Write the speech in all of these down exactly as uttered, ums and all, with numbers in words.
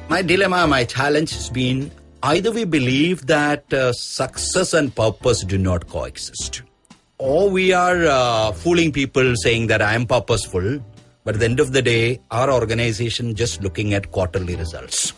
My dilemma, my challenge has been either we believe that uh, success and purpose do not coexist, or we are uh, fooling people saying that I am purposeful, but at the end of the day, our organization just looking at quarterly results.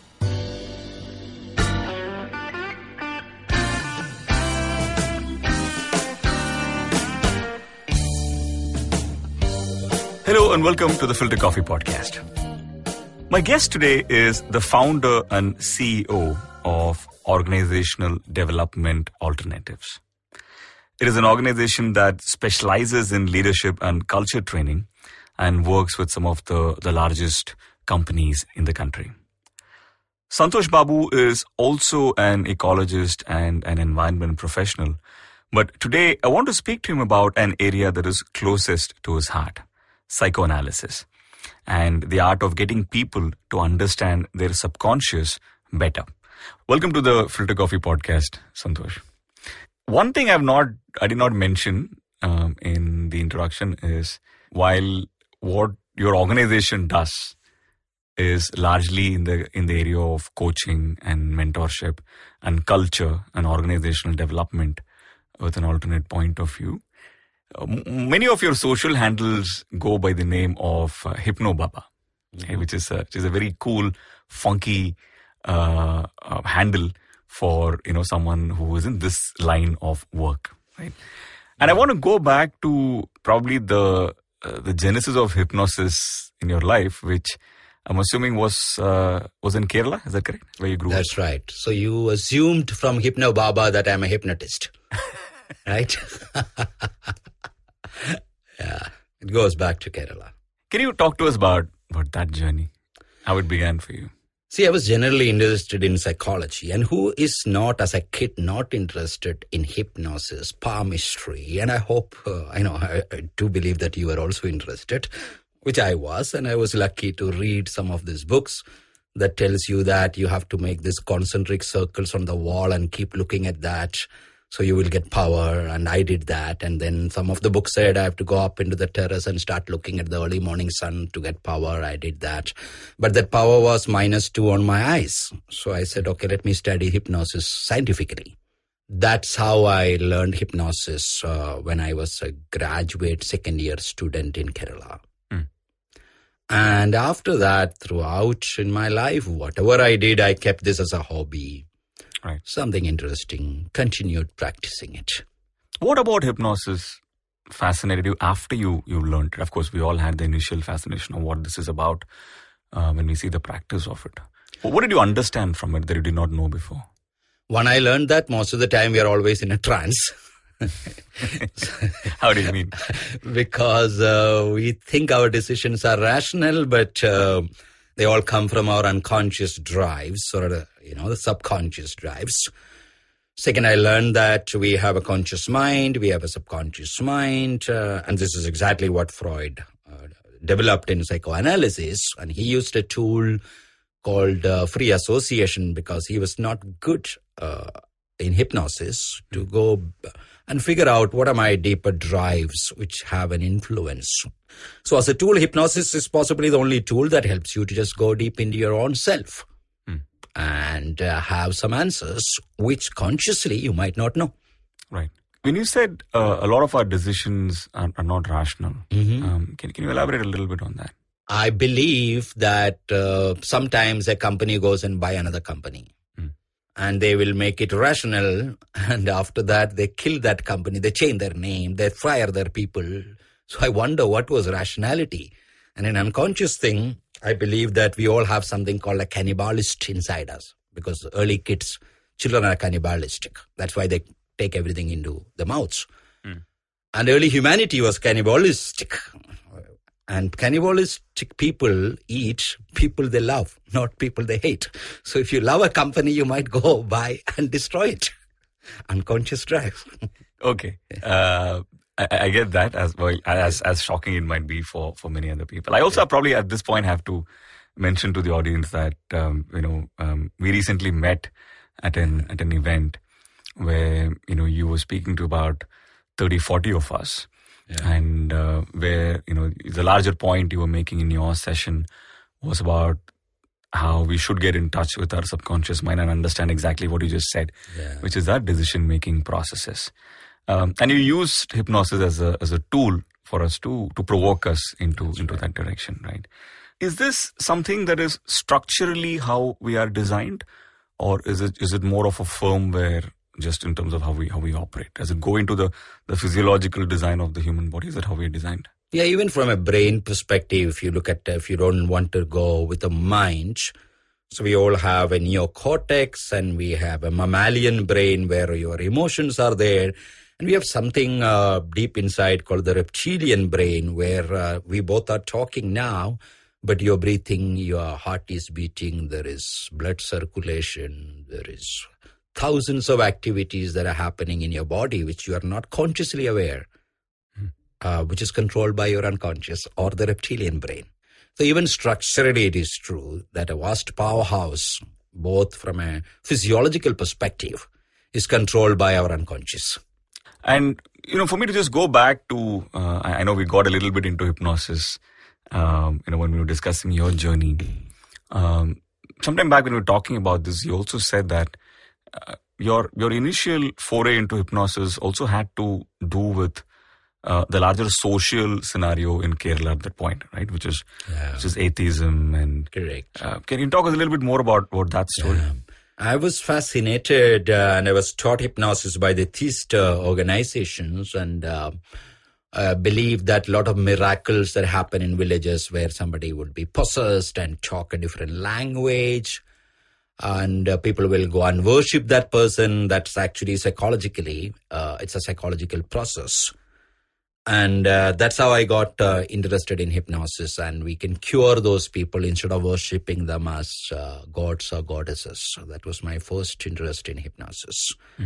Hello and welcome to the Filter Coffee Podcast. My guest today is the founder and C E O of Organizational Development Alternatives. It is an organization that specializes in leadership and culture training and works with some of the, the largest companies in the country. Santosh Babu is also an ecologist and an environment professional, but today I want to speak to him about an area that is closest to his heart: psychoanalysis, and the art of getting people to understand their subconscious better. Welcome to the Filter Coffee Podcast, Santosh. One thing I've not, I did not mention um, in the introduction is while what your organization does is largely in the in the area of coaching and mentorship and culture and organizational development with an alternate point of view, Uh, many of your social handles go by the name of uh, Hypno Baba, mm-hmm. okay, which is a, which is a very cool, funky uh, uh, handle for you know someone who is in this line of work, right? And I want to go back to probably the uh, the genesis of hypnosis in your life, which I'm assuming was uh, was in Kerala. Is that correct? Where you grew That's up? That's right. So you assumed from Hypno Baba that I'm a hypnotist, right? Yeah, it goes back to Kerala. Can you talk to us about, about that journey? How it began for you? See, I was generally interested in psychology, and who is not, as a kid, not interested in hypnosis, palmistry, and I hope, uh, I know, I, I do believe that you were also interested, which I was, and I was lucky to read some of these books that tells you that you have to make these concentric circles on the wall and keep looking at that, so you will get power, and I did that. And then some of the books said I have to go up into the terrace and start looking at the early morning sun to get power. I did that. But that power was minus two on my eyes. So I said, okay, let me study hypnosis scientifically. That's how I learned hypnosis uh, when I was a graduate second year student in Kerala. Mm. And after that, throughout in my life, whatever I did, I kept this as a hobby. Right. Something interesting, continued practicing it. What about hypnosis fascinated you after you, you learned it? Of course, we all had the initial fascination of what this is about uh, when we see the practice of it. What did you understand from it that you did not know before? When I learned that, most of the time we are always in a trance. How do you mean? Because uh, we think our decisions are rational, but uh, they all come from our unconscious drives, or uh, you know, the subconscious drives. Second, I learned that we have a conscious mind, we have a subconscious mind, uh, and this is exactly what Freud uh, developed in psychoanalysis. And he used a tool called uh, free association because he was not good uh, in hypnosis to go and figure out what are my deeper drives which have an influence. So as a tool, hypnosis is possibly the only tool that helps you to just go deep into your own self hmm. and uh, have some answers which consciously you might not know. Right. When you said uh, a lot of our decisions are, are not rational, mm-hmm. um, can, can you elaborate a little bit on that? I believe that uh, sometimes a company goes and buy another company. And they will make it rational. And after that, they kill that company. They change their name. They fire their people. So I wonder what was rationality. And an unconscious thing, I believe that we all have something called a cannibalist inside us. Because early kids, children are cannibalistic. That's why they take everything into the mouths. Mm. And early humanity was cannibalistic. And cannibalistic people eat people they love, not people they hate. So if you love a company, you might go buy and destroy it. Unconscious drive. Okay. Uh, I, I get that, as well as as shocking it might be for, for many other people. I also yeah. probably at this point have to mention to the audience that, um, you know, um, we recently met at an at an event where, you know, you were speaking to about thirty, forty of us. Yeah. And uh, where, you know, the larger point you were making in your session was about how we should get in touch with our subconscious mind and understand exactly what you just said, Yeah. which is our decision-making processes. Um, and you used hypnosis as a as a tool for us to to provoke us into That's into right. that direction, right? Is this something that is structurally how we are designed, or is it is it more of a firmware just in terms of how we how we operate? Does it go into the the physiological design of the human body? Is that how we are designed? Yeah, even from a brain perspective, if you look at, if you don't want to go with the mind, so we all have a neocortex and we have a mammalian brain where your emotions are there. And we have something uh, deep inside called the reptilian brain where uh, we both are talking now, but you're breathing, your heart is beating, there is blood circulation, there is thousands of activities that are happening in your body which you are not consciously aware. Uh, which is controlled by your unconscious or the reptilian brain. So even structurally, it is true that a vast powerhouse, both from a physiological perspective, is controlled by our unconscious. And, you know, for me to just go back to, uh, I know we got a little bit into hypnosis, um, you know, when we were discussing your journey. Um, sometime back when we were talking about this, you also said that uh, your your initial foray into hypnosis also had to do with Uh, the larger social scenario in Kerala at that point, right? Which is yeah. which is atheism and correct. Uh, can you talk a little bit more about, about that story? Yeah. I was fascinated uh, and I was taught hypnosis by the theist uh, organizations, and uh, I believe that a lot of miracles that happen in villages where somebody would be possessed and talk a different language, and uh, people will go and worship that person. That's actually psychologically, uh, it's a psychological process. And uh, that's how I got uh, interested in hypnosis, and we can cure those people instead of worshipping them as uh, gods or goddesses. So that was my first interest in hypnosis. Mm.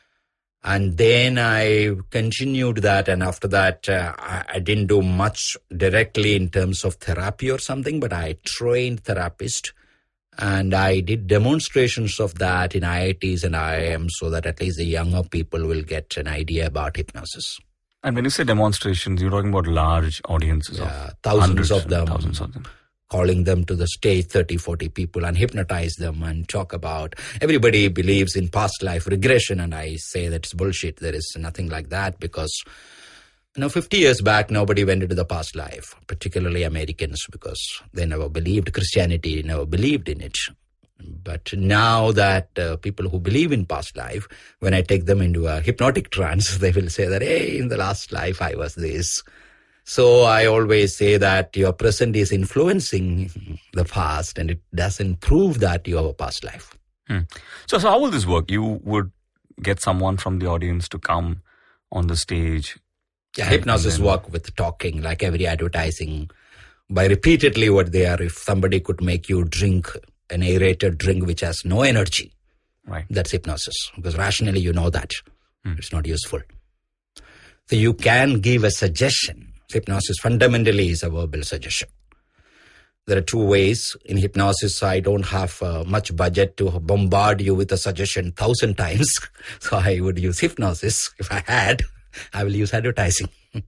And then I continued that, and after that, uh, I, I didn't do much directly in terms of therapy or something, but I trained therapists, and I did demonstrations of that in I I Ts and I I Ms so that at least the younger people will get an idea about hypnosis. And when you say demonstrations, you're talking about large audiences yeah, of thousands of them, thousands of them, calling them to the stage, thirty, forty people, and hypnotize them and talk about, everybody believes in past life regression, and I say that's bullshit. There is nothing like that, because you know, fifty years back, nobody went into the past life, particularly Americans, because they never believed Christianity, never believed in it. But now that uh, people who believe in past life, when I take them into a hypnotic trance, they will say that, hey, in the last life I was this. So I always say that your present is influencing the past, and it doesn't prove that you have a past life. Hmm. So, so how will this work? You would get someone from the audience to come on the stage. Yeah, hypnosis then work with talking, like every advertising, by repeatedly what they are. If somebody could make you drink an aerated drink which has no energy, right? That's hypnosis, because rationally you know that hmm. it's not useful. So you can give a suggestion. Hypnosis fundamentally is a verbal suggestion. There are two ways in hypnosis. I don't have uh, much budget to bombard you with a suggestion thousand times, so I would use hypnosis. If I had, I will use advertising.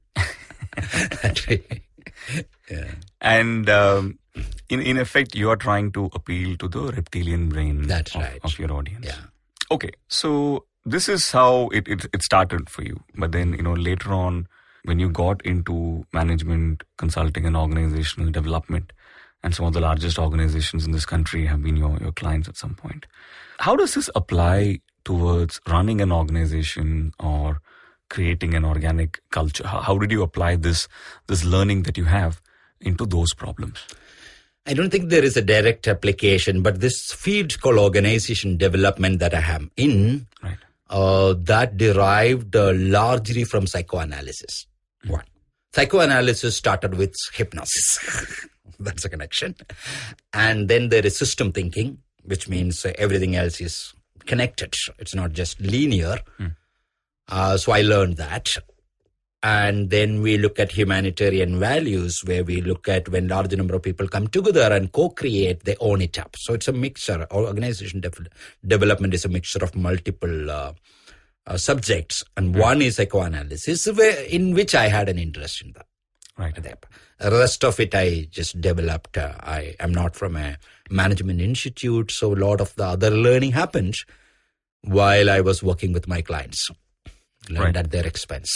yeah. And um, in in effect, you are trying to appeal to the reptilian brain That's of, right. of your audience. Yeah. Okay, so this is how it, it it started for you. But then, you know, later on, when you got into management, consulting, and organizational development, and some of the largest organizations in this country have been your, your clients at some point. How does this apply towards running an organization or creating an organic culture? How, how did you apply this this learning that you have into those problems? I don't think there is a direct application, but this field called organization development that I am in, right. uh, that derived uh, largely from psychoanalysis. Mm-hmm. One, psychoanalysis started with hypnosis. That's a connection. And then there is system thinking, which means uh, everything else is connected. It's not just linear. Mm. Uh, so I learned that. And then we look at humanitarian values, where we look at when large number of people come together and co-create, they own it up. So it's a mixture. Organization de- development is a mixture of multiple uh, uh, subjects. And mm. one is psychoanalysis, where, in which I had an interest in that. Right. The rest of it I just developed. Uh, I am not from a management institute, so a lot of the other learning happened while I was working with my clients. Learned Right. at their expense.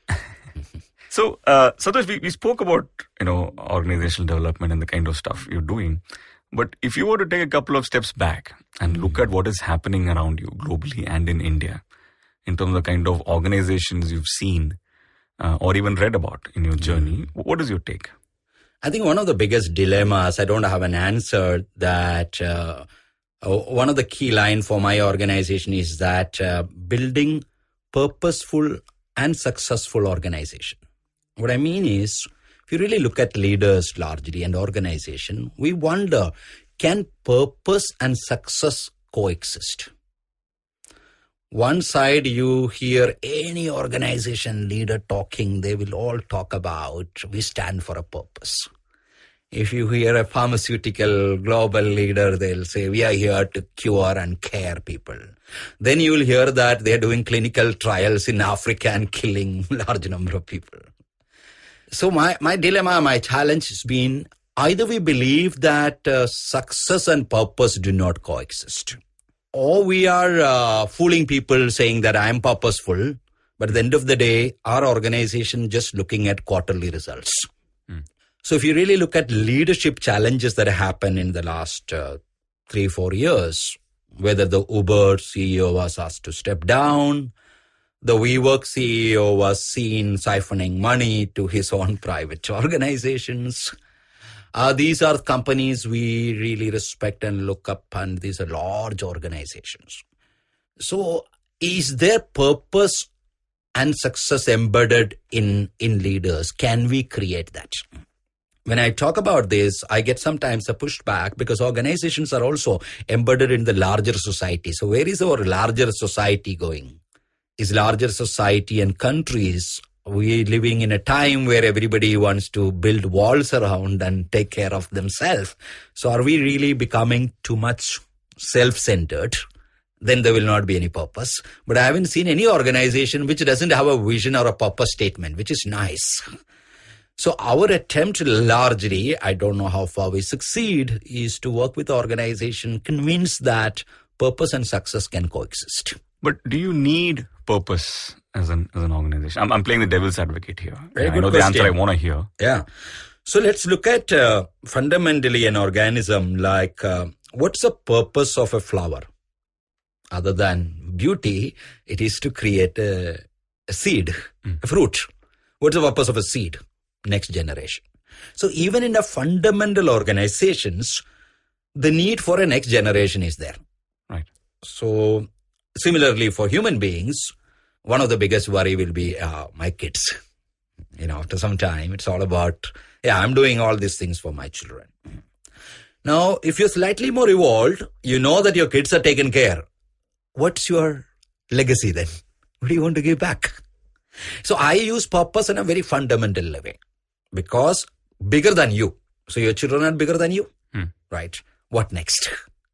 So, uh, Santosh, we, we spoke about, you know, organizational development and the kind of stuff you're doing. But if you were to take a couple of steps back and look at what is happening around you globally and in India, in terms of the kind of organizations you've seen uh, or even read about in your journey, what is your take? I think one of the biggest dilemmas, I don't have an answer, that uh, one of the key lines for my organization is that uh, building purposeful and successful organization. What I mean is, if you really look at leaders largely and organization, we wonder, can purpose and success coexist? One side, you hear any organization leader talking, they will all talk about, we stand for a purpose. If you hear a pharmaceutical global leader, they'll say, we are here to cure and care people. Then you will hear that they're doing clinical trials in Africa and killing large number of people. So my, my dilemma, my challenge has been, either we believe that uh, success and purpose do not coexist, or we are uh, fooling people saying that I am purposeful, but at the end of the day, our organization just looking at quarterly results. Hmm. So if you really look at leadership challenges that happen in the last uh, three, four years, whether the Uber C E O was asked to step down, the WeWork C E O was seen siphoning money to his own private organizations. Uh, these are companies we really respect and look up, and these are large organizations. So is there purpose and success embedded in, in leaders? Can we create that? When I talk about this, I get sometimes a pushback because organizations are also embedded in the larger society. So where is our larger society going? Is larger society and countries, we living in a time where everybody wants to build walls around and take care of themselves. So are we really becoming too much self-centered? Then there will not be any purpose. But I haven't seen any organization which doesn't have a vision or a purpose statement, which is nice. So our attempt largely, I don't know how far we succeed, is to work with the organization, convince that purpose and success can coexist. But do you need purpose as an as an organization? I'm, I'm playing the devil's advocate here. Very I good know question. the answer I want to hear. Yeah. So let's look at uh, fundamentally an organism like uh, what's the purpose of a flower? Other than beauty, it is to create a, a seed, mm. a fruit. What's the purpose of a seed? Next generation. So even in the fundamental organizations, the need for a next generation is there. Right. So similarly for human beings, one of the biggest worry will be uh, my kids. You know, after some time, it's all about, yeah, I'm doing all these things for my children. Now, if you're slightly more evolved, you know that your kids are taken care. What's your legacy then? What do you want to give back? So I use purpose in a very fundamental way because bigger than you. So your children are bigger than you, hmm. right? What next?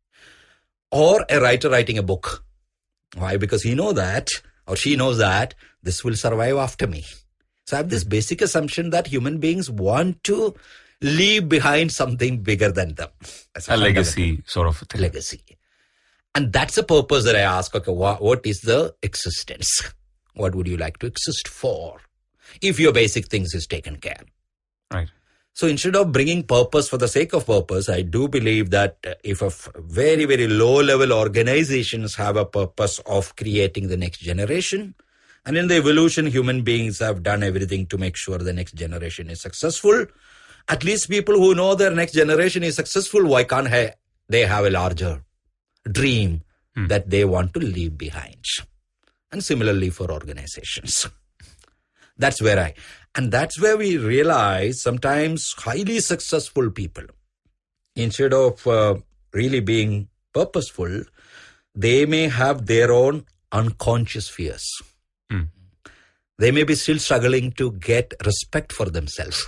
Or a writer writing a book. Why? Because he knows that, or she knows that this will survive after me. So I have this basic assumption that human beings want to leave behind something bigger than them. That's a legacy sort of a thing. Legacy. And that's the purpose that I ask, okay, what, what is the existence? What would you like to exist for? If your basic things is taken care. Right. So instead of bringing purpose for the sake of purpose, I do believe that if a f- very, very low level organizations have a purpose of creating the next generation, and in the evolution, human beings have done everything to make sure the next generation is successful. At least people who know their next generation is successful, why can't ha- they have a larger dream hmm. that they want to leave behind? And similarly for organizations. That's where I, and that's where we realize sometimes highly successful people, instead of uh, really being purposeful, they may have their own unconscious fears. Hmm. They may be still struggling to get respect for themselves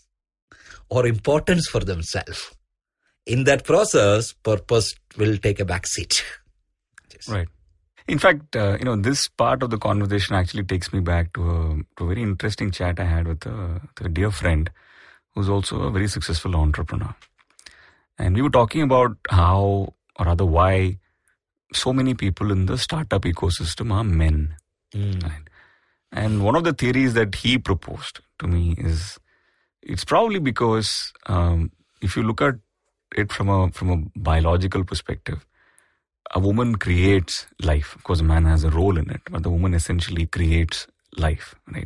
or importance for themselves. In that process, purpose will take a back seat. Right. In fact, uh, you know, this part of the conversation actually takes me back to a, to a very interesting chat I had with a, with a dear friend who's also a very successful entrepreneur. And we were talking about how, or rather why, so many people in the startup ecosystem are men. Mm. Right? And one of the theories that he proposed to me is it's probably because um, if you look at it from a from a biological perspective, a woman creates life. Of course, a man has a role in it, but the woman essentially creates life, right?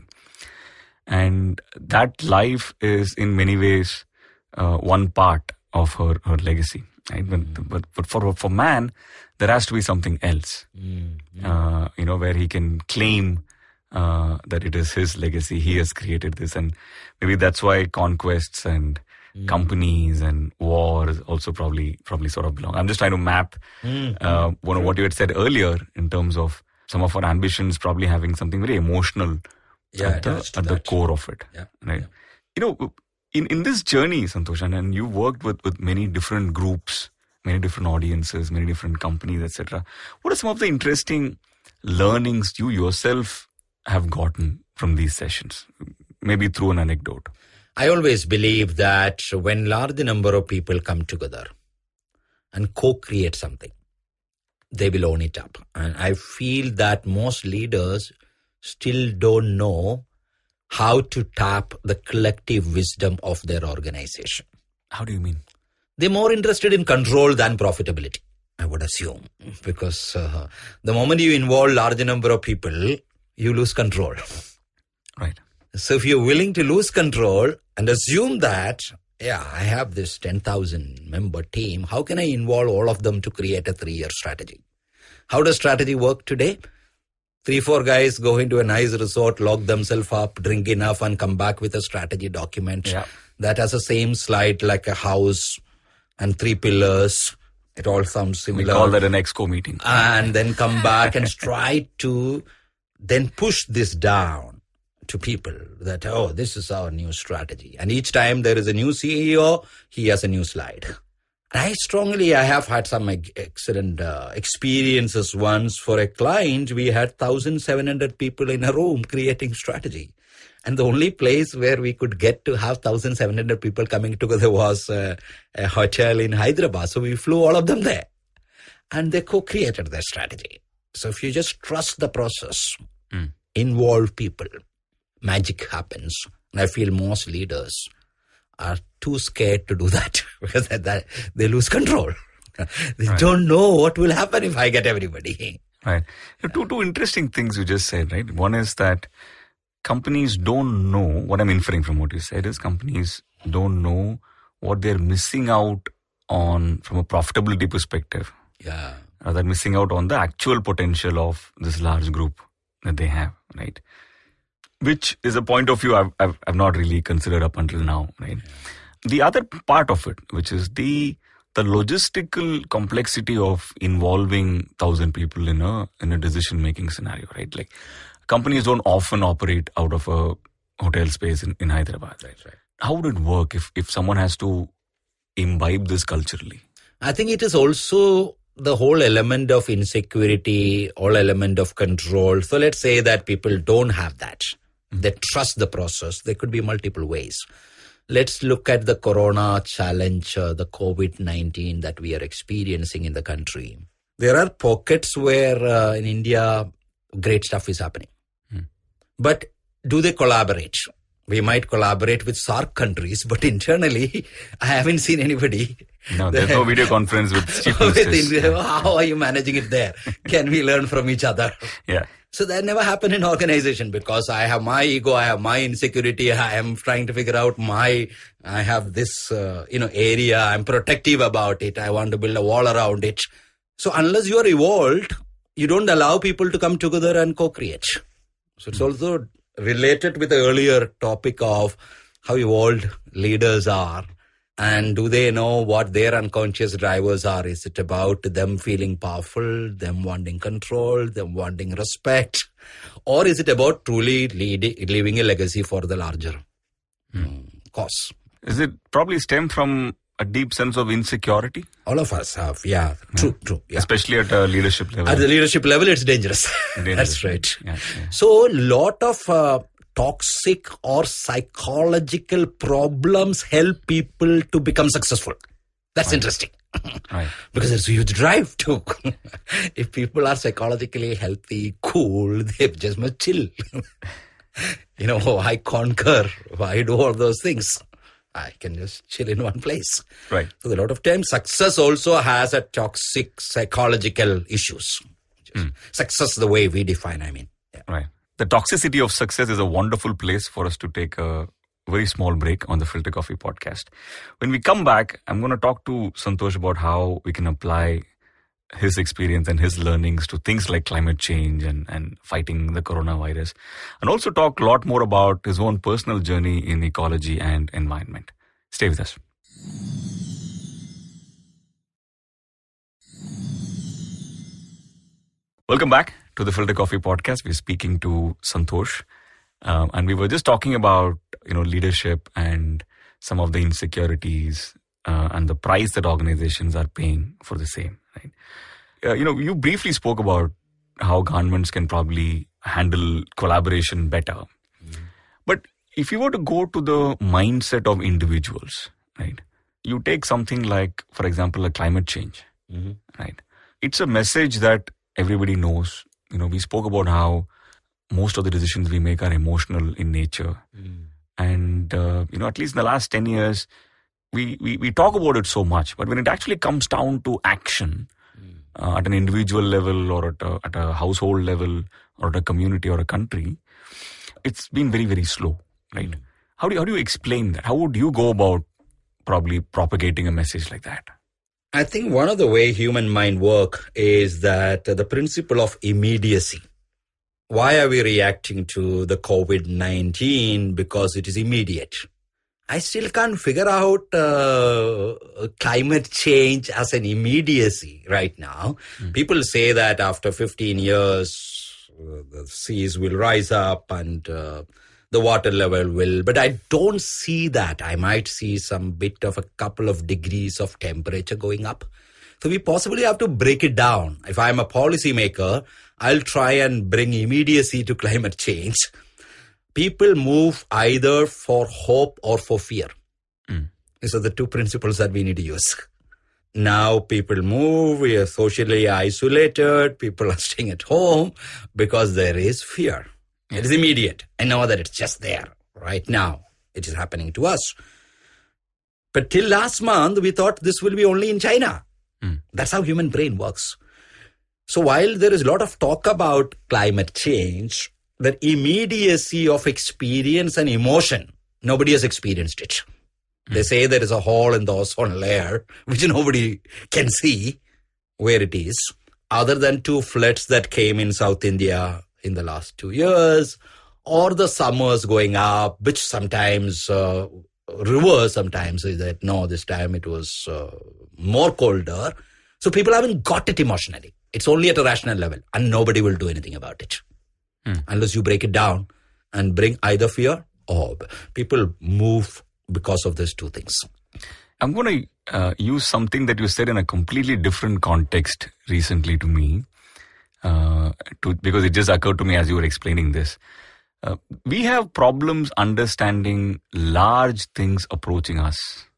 And that life is in many ways uh, one part of her, her legacy, right? Mm. But, but but for for man, there has to be something else, Mm. Mm. uh, you know, where he can claim uh, that it is his legacy. He has created this, and maybe that's why conquests and Mm. companies and wars also probably probably sort of belong. I'm just trying to map Mm. uh, one of what you had said earlier in terms of some of our ambitions probably having something very emotional Yeah, at, the, attached to at the that. core of it. Yeah, Right. yeah. You know, in, in this journey, Santosh, and, and you've worked with, with many different groups, many different audiences, many different companies, et cetera. What are some of the interesting learnings you yourself have gotten from these sessions? Maybe through an anecdote. I always believe that when large number of people come together and co-create something, they will own it up. And I feel that most leaders still don't know how to tap the collective wisdom of their organization. How do you mean? They're more interested in control than profitability, I would assume, because uh, the moment you involve large number of people, you lose control. Right. So if you're willing to lose control and assume that, yeah, I have this ten thousand member team, how can I involve all of them to create a three-year strategy? How does strategy work today? Three, four guys go into a nice resort, lock themselves up, drink enough and come back with a strategy document Yeah. that has the same slide like a house and three pillars. It all sounds similar. We call that an exco meeting. And then come back and try to then push this down to people that, oh, this is our new strategy. And each time there is a new C E O, he has a new slide. I strongly, I have had some excellent uh, experiences. Once for a client, we had one thousand seven hundred people in a room creating strategy. And the only place where we could get to have one thousand seven hundred people coming together was uh, a hotel in Hyderabad. So we flew all of them there. And they co-created their strategy. So if you just trust the process, Mm. involve people, magic happens. And I feel most leaders are too scared to do that because that, that, they lose control. They Right. don't know what will happen if I get everybody. Right. So two, two interesting things you just said, right? One is that companies don't know, what I'm inferring from what you said is companies don't know what they're missing out on from a profitability perspective. Yeah. Uh, they're missing out on the actual potential of this large group that they have, right? Which is a point of view I've, I've, I've not really considered up until now, right? The other part of it, which is the the logistical complexity of involving thousand people in a in a decision making scenario, right? Like companies don't often operate out of a hotel space in, in Hyderabad, right? Right. How would it work if if someone has to imbibe this culturally? I think it is also the whole element of insecurity, all element of control. So let's say that people don't have that. They trust the process. There could be multiple ways. Let's look at the corona challenge, uh, the COVID nineteen that we are experiencing in the country. There are pockets where uh, in India, great stuff is happening. Hmm. But do they collaborate? We might collaborate with SAARC countries, but internally, I haven't seen anybody. No, there's no video conference with chief with ministers. India. How are you managing it there? Can we learn from each other? Yeah. So that never happened in organization because I have my ego, I have my insecurity, I am trying to figure out my, I have this, uh, you know, area, I'm protective about it, I want to build a wall around it. So unless you are evolved, you don't allow people to come together and co-create. So it's also related with the earlier topic of how evolved leaders are. And do they know what their unconscious drivers are? Is it about them feeling powerful, them wanting control, them wanting respect? Or is it about truly lead, leaving a legacy for the larger mm. cause? Is it probably stem from a deep sense of insecurity? All of us have, yeah. True, yeah. true. Yeah. Especially at a leadership level. At the leadership level, it's dangerous. dangerous. That's right. Yeah, yeah. So, lot of uh, toxic or psychological problems help people to become successful. That's right. interesting. Right. Because there's a huge drive too. If people are psychologically healthy, cool, they just must chill. You know, why conquer? Why do all those things? I can just chill in one place. Right. So a lot of times success also has a toxic psychological issues. Mm. Success the way we define, I mean. Yeah. Right. The toxicity of success is a wonderful place for us to take a very small break on the Filter Coffee podcast. When we come back, I'm going to talk to Santosh about how we can apply his experience and his learnings to things like climate change and, and fighting the coronavirus, and also talk a lot more about his own personal journey in ecology and environment. Stay with us. Welcome back to the Filter Coffee podcast. We're speaking to Santosh, um, and we were just talking about you know leadership and some of the insecurities uh, and the price that organizations are paying for the same. Right? Uh, you know, you briefly spoke about how governments can probably handle collaboration better. Mm. But if you were to go to the mindset of individuals, right? You take something like, for example, a climate change, mm-hmm. right? It's a message that everybody knows. You know, we spoke about how most of the decisions we make are emotional in nature. Mm. And, uh, you know, at least in the last ten years, we, we, we talk about it so much. But when it actually comes down to action, Uh, at an individual level or at a, at a household level or at a community or a country, it's been very, very slow, right? Mm. How do you, how do you explain that? How would you go about probably propagating a message like that? I think one of the way human mind work is that uh, the principle of immediacy. Why are we reacting to the covid nineteen? Because it is immediate. I still can't figure out uh, climate change as an immediacy right now. Mm. People say that after fifteen years, uh, the seas will rise up and uh, the water level will... But I don't see that. I might see some bit of a couple of degrees of temperature going up. So we possibly have to break it down. If I'm a policymaker, I'll try and bring immediacy to climate change. People move either for hope or for fear. Mm. These are the two principles that we need to use. Now people move, we are socially isolated, people are staying at home because there is fear. Yeah. It is immediate. I know that it's just there right now. It is happening to us. But till last month, we thought this will be only in China. Mm. That's how human brain works. So while there is a lot of talk about climate change, the immediacy of experience and emotion, nobody has experienced it. Mm. They say there is a hole in the ozone layer, which nobody can see where it is, other than two floods that came in South India in the last two years, or the summers going up, which sometimes uh, reverse sometimes is that, no, this time it was uh, more colder. So people haven't got it emotionally. It's only at a rational level, and nobody will do anything about it. Hmm. Unless you break it down and bring either fear or people move because of these two things. I'm going to uh, use something that you said in a completely different context recently to me, uh, to, because it just occurred to me as you were explaining this. Uh, we have problems understanding large things approaching us,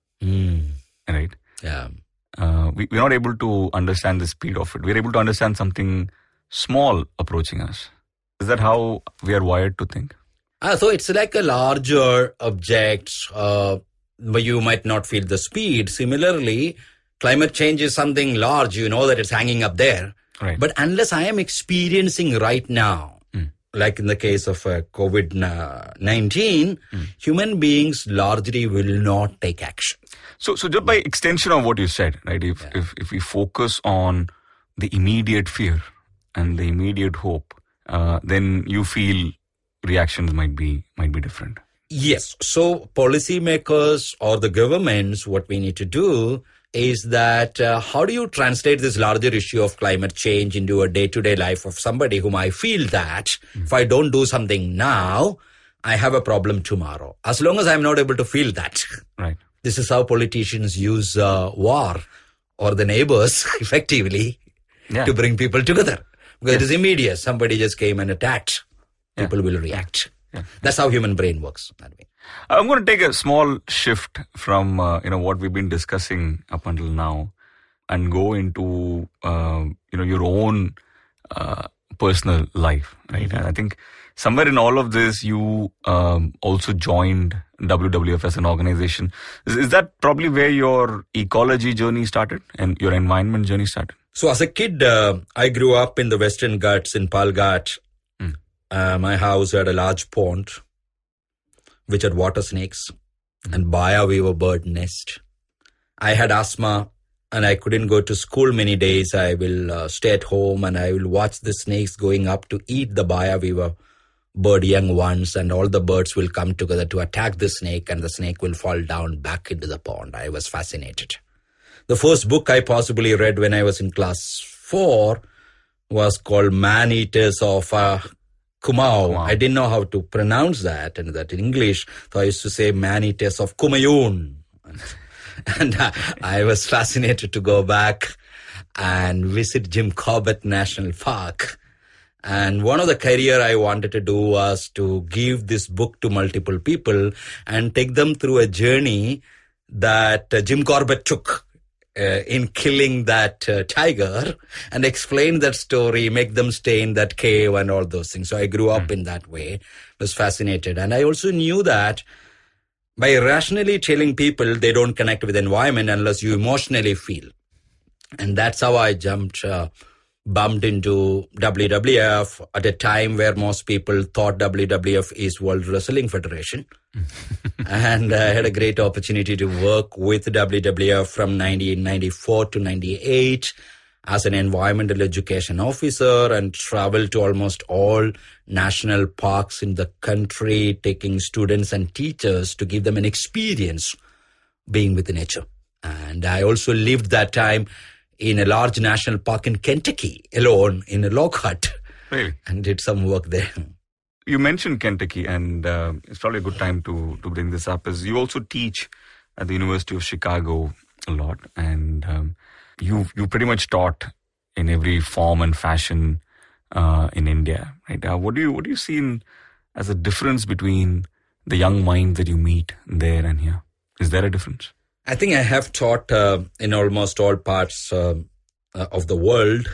mm. right? Yeah. Uh, we, we're not able to understand the speed of it. We're able to understand something small approaching us. Is that how we are wired to think? Ah, so it's like a larger object, uh, but you might not feel the speed. Similarly, climate change is something large. You know that it's hanging up there. Right. But unless I am experiencing right now, mm. like in the case of uh, covid nineteen, mm. human beings largely will not take action. So, so just by extension of what you said, right? If yeah. if if we focus on the immediate fear and the immediate hope, Uh, then you feel reactions might be might be different. Yes. So policymakers or the governments, what we need to do is that uh, how do you translate this larger issue of climate change into a day-to-day life of somebody whom I feel that mm-hmm. if I don't do something now, I have a problem tomorrow. As long as I'm not able to feel that, right, This is how politicians use uh, war or the neighbors effectively yeah. to bring people together. Because yeah. it is immediate. Somebody just came and attacked. People yeah. will react. Yeah. That's how human brain works that way. I'm going to take a small shift from uh, you know what we've been discussing up until now, and go into uh, you know your own uh, personal life, right? Mm-hmm. And I think somewhere in all of this, you um, also joined W W F as an organization. Is, is that probably where your ecology journey started and your environment journey started? So as a kid, uh, I grew up in the Western Ghats in Palghat. Mm. Uh, my house had a large pond which had water snakes mm. and Baya weaver bird nest. I had asthma and I couldn't go to school many days. I will uh, stay at home and I will watch the snakes going up to eat the Baya weaver bird young ones, and all the birds will come together to attack the snake and the snake will fall down back into the pond. I was fascinated. The first book I possibly read when I was in class four was called Man-Eaters of uh, Kumaon. Wow. I didn't know how to pronounce that and that in English, so I used to say Man-Eaters of Kumaon. And uh, I was fascinated to go back and visit Jim Corbett National Park. And one of the career I wanted to do was to give this book to multiple people and take them through a journey that uh, Jim Corbett took uh, in killing that uh, tiger, and explain that story, make them stay in that cave and all those things. So I grew up mm. in that way, was fascinated. And I also knew that by rationally telling people they don't connect with the environment unless you emotionally feel. And that's how I jumped, uh, bumped into W W F at a time where most people thought W W F is World Wrestling Federation. And I had a great opportunity to work with W W F from nineteen ninety-four to ninety-eight as an environmental education officer, and traveled to almost all national parks in the country, taking students and teachers to give them an experience being with nature. And I also lived that time in a large national park in Kentucky alone in a log hut. Really? And did some work there. You mentioned Kentucky, and uh, it's probably a good time to, to bring this up, is you also teach at the University of Chicago a lot, and um, you you pretty much taught in every form and fashion uh, in India, right? Uh, what do you what do you see in, as a difference between the young mind that you meet there and here? Is there a difference? I think I have taught uh, in almost all parts uh, uh, of the world,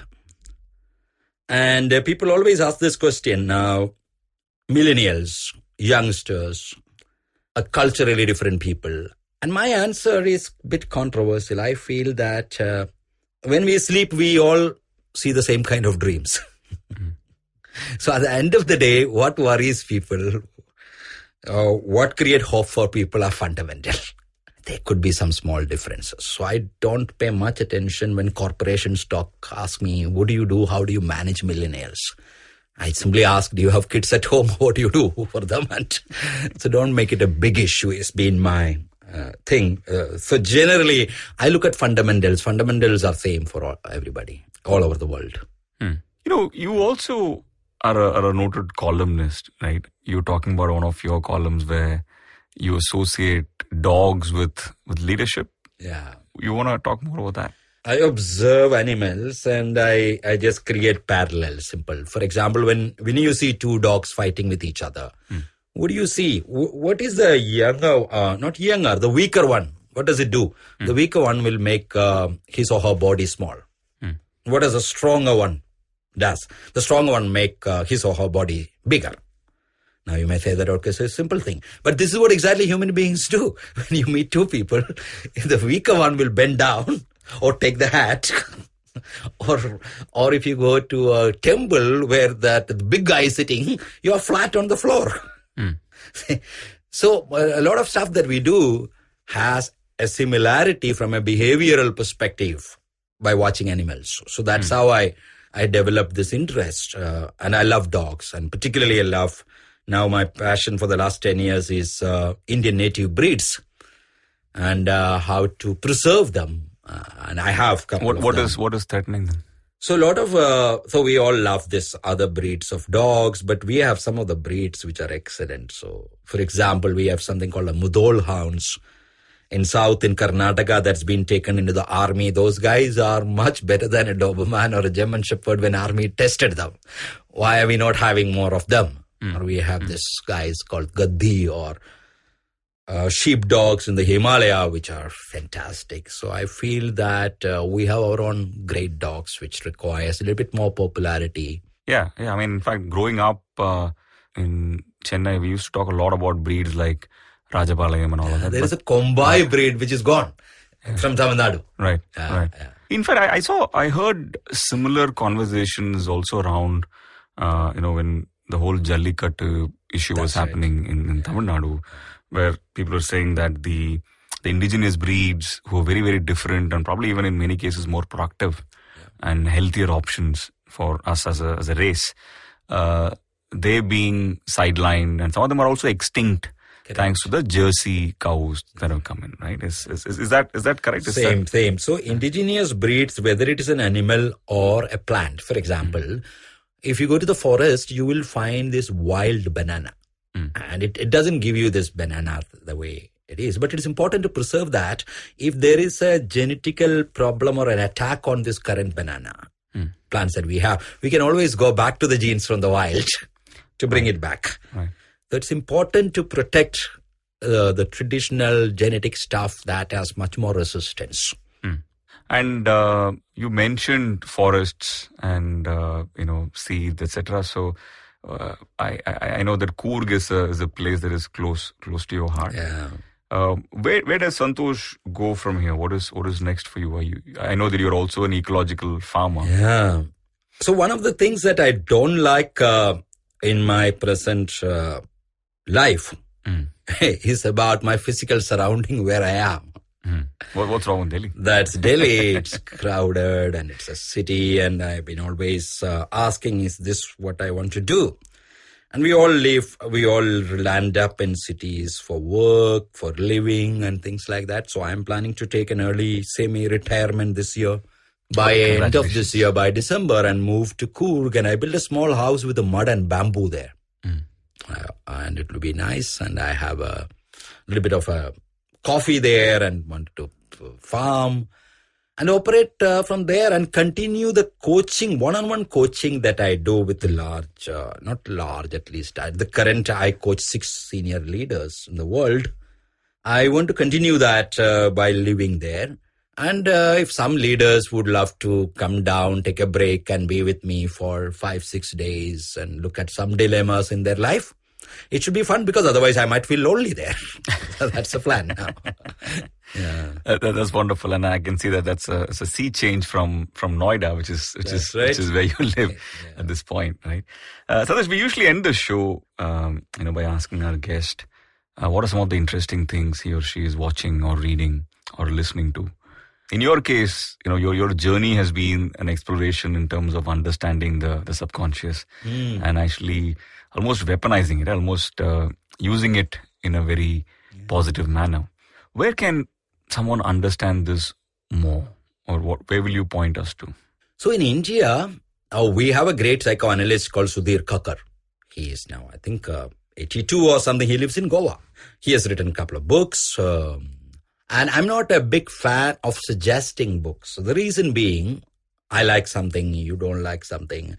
and uh, people always ask this question now. Millennials, youngsters, are culturally different people. And my answer is a bit controversial. I feel that uh, when we sleep, we all see the same kind of dreams. Mm-hmm. So at the end of the day, what worries people, uh, what create hope for people are fundamental. There could be some small differences. So I don't pay much attention when corporations talk, ask me, what do you do? How do you manage millennials? I simply ask, do you have kids at home? What do you do for them? And so don't make it a big issue. It's been my uh, thing. Uh, so generally, I look at fundamentals. Fundamentals are same for all, everybody, all over the world. Hmm. You know, you also are a, are a noted columnist, right? You're talking about one of your columns where you associate dogs with, with leadership. Yeah. You want to talk more about that? I observe animals and I, I just create parallels, simple. For example, when, when you see two dogs fighting with each other, hmm. what do you see? W- what is the younger, uh, not younger, the weaker one? What does it do? Hmm. The weaker one will make uh, his or her body small. Hmm. What does the stronger one does? The stronger one make uh, his or her body bigger. Now you may say that, okay, so it's a simple thing. But this is what exactly human beings do. When you meet two people, the weaker one will bend down or take the hat. or or if you go to a temple where that the big guy is sitting, you are flat on the floor. Mm. So a lot of stuff that we do has a similarity from a behavioral perspective by watching animals. So that's mm. how I, I developed this interest. Uh, and I love dogs, and particularly I love... Now my passion for the last ten years is uh, Indian native breeds and uh, how to preserve them. Uh, and I have a couple what, of what them. Is, what is threatening them? So a lot of, uh, so we all love this other breeds of dogs, but we have some of the breeds which are excellent. So for example, we have something called a Mudhol hounds in South, in Karnataka, that's been taken into the army. Those guys are much better than a Doberman or a German Shepherd when army tested them. Why are we not having more of them? Mm. Or we have mm. this guys called Gaddi or uh, sheepdogs in the Himalaya, which are fantastic. So I feel that uh, we have our own great dogs, which requires a little bit more popularity. Yeah, yeah. I mean, in fact, growing up uh, in Chennai, we used to talk a lot about breeds like Rajapalayam and all yeah, of that. There but, is a Kombai uh, breed which is gone yeah. from Tamil Nadu. Right, uh, right. Yeah. In fact, I, I saw, I heard similar conversations also around, uh, you know, when the whole Jallikattu issue That's was happening right. in, in yeah. Tamil Nadu, where people are saying that the the indigenous breeds who are very, very different and probably even in many cases more productive yeah. and healthier options for us as a as a race, uh, they being sidelined, and some of them are also extinct. Correct. Thanks to the Jersey cows that have come in, right? Is is, is that is that correct? Is same, that... same. So indigenous breeds, whether it is an animal or a plant, for example, mm. if you go to the forest, you will find this wild banana. Mm. And it, it doesn't give you this banana the way it is. But it's important to preserve that. If there is a genetical problem or an attack on this current banana, mm. plants that we have, we can always go back to the genes from the wild to bring right. it back. Right. So it's important to protect uh, the traditional genetic stuff that has much more resistance. Mm. And uh, you mentioned forests and, uh, you know, seeds, et cetera. So uh, I, I I know that Coorg is a, is a place that is close close to your heart. Yeah. Uh, where where does Santosh go from here? What is what is next for you? Are you? I know that you're also an ecological farmer. Yeah. So one of the things that I don't like uh, in my present uh, life mm. is about my physical surrounding where I am. Mm. What, what's wrong with Delhi? That's Delhi. It's crowded and it's a city, and I've been always uh, asking, is this what I want to do? And we all live, we all land up in cities for work, for living and things like that. So I'm planning to take an early semi-retirement this year. By oh, end of this year, by December, and move to Coorg. And I built a small house with a mud and bamboo there. Mm. Uh, and it will be nice. And I have a little bit of a coffee there and wanted to farm and operate uh, from there and continue the coaching, one-on-one coaching that I do with the large, uh, not large at least. At the current, I coach six senior leaders in the world. I want to continue that uh, by living there. And uh, if some leaders would love to come down, take a break and be with me for five, six days and look at some dilemmas in their life, it should be fun, because otherwise I might feel lonely there. So that's the plan now. Yeah, uh, that, that's wonderful, and I can see that that's a, it's a sea change from from Noida, which is which that's is right. which is where you live yeah. at this point, right? Uh, so we usually end the show, um, you know, by asking our guest, uh, what are some of the interesting things he or she is watching or reading or listening to. In your case, you know, your your journey has been an exploration in terms of understanding the the subconscious mm. and actually almost weaponizing it, almost uh, using it in a very yeah. positive manner. Where can someone understand this more, or what? Where will you point us to? So in India, uh, we have a great psychoanalyst called Sudhir Kakar. He is now, I think, uh, eighty-two or something. He lives in Goa. He has written a couple of books. Um, and I'm not a big fan of suggesting books. So the reason being, I like something, you don't like something.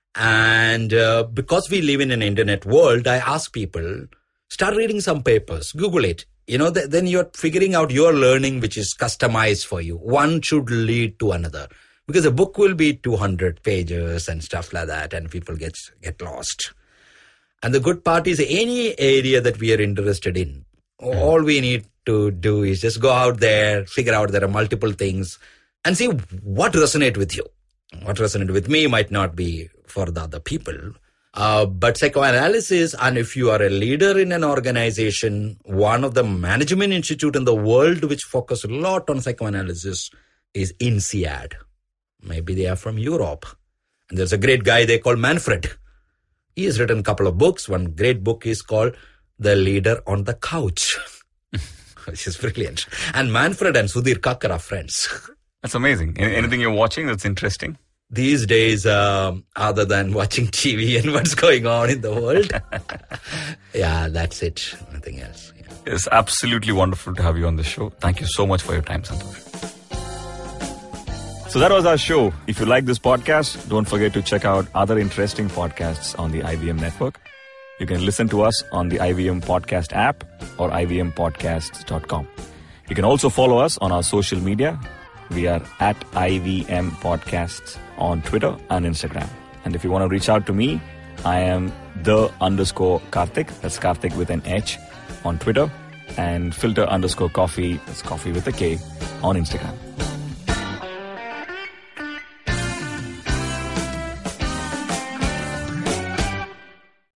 And uh, because we live in an internet world, I ask people, start reading some papers, Google it. You know, th- then you're figuring out your learning, which is customized for you. One should lead to another, because a book will be two hundred pages and stuff like that, and people get get lost. And the good part is, any area that we are interested in, mm. all we need to do is just go out there, figure out there are multiple things, and see what resonates with you. What resonates with me might not be for the other people. Uh, but psychoanalysis, and if you are a leader in an organization, one of the management institute in the world which focus a lot on psychoanalysis is INSEAD. Maybe they are from Europe. And there's a great guy they call Manfred. He has written a couple of books. One great book is called The Leader on the Couch, which is brilliant. And Manfred and Sudhir Kakar are friends. That's amazing. Anything you're watching that's interesting? These days, um, other than watching T V and what's going on in the world, yeah, that's it. Nothing else. Yeah. It's absolutely wonderful to have you on the show. Thank you so much for your time, Santosh. So that was our show. If you like this podcast, don't forget to check out other interesting podcasts on the I V M network. You can listen to us on the I V M Podcast app or I V M podcasts dot com. You can also follow us on our social media. We are at I V M Podcasts on Twitter and Instagram. And if you want to reach out to me, I am the underscore Karthik. That's Karthik with an H on Twitter. And filter underscore coffee, that's coffee with a K, on Instagram.